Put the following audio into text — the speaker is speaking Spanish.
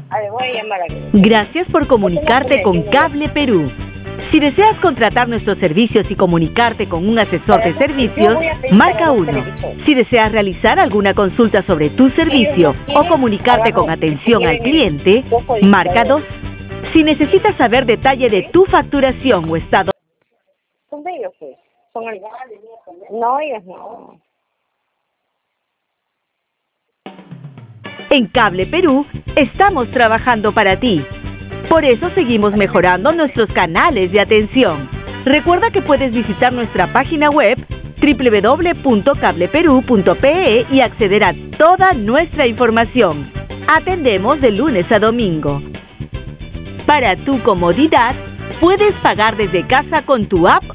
A ver, voy a llamar a alguien. Gracias por comunicarte con Cable Perú. Si deseas contratar nuestros servicios y comunicarte con un asesor de servicios, marca 1. Si deseas realizar alguna consulta sobre tu servicio o comunicarte con atención al cliente, marca 2. Si necesitas saber detalle de tu facturación o estado... ¿Son de ellos, pues? ¿Son el... No, ellos no. En Cable Perú, estamos trabajando para ti. Por eso seguimos mejorando nuestros canales de atención. Recuerda que puedes visitar nuestra página web www.cableperu.pe y acceder a toda nuestra información. Atendemos de lunes a domingo. Para tu comodidad, puedes pagar desde casa con tu app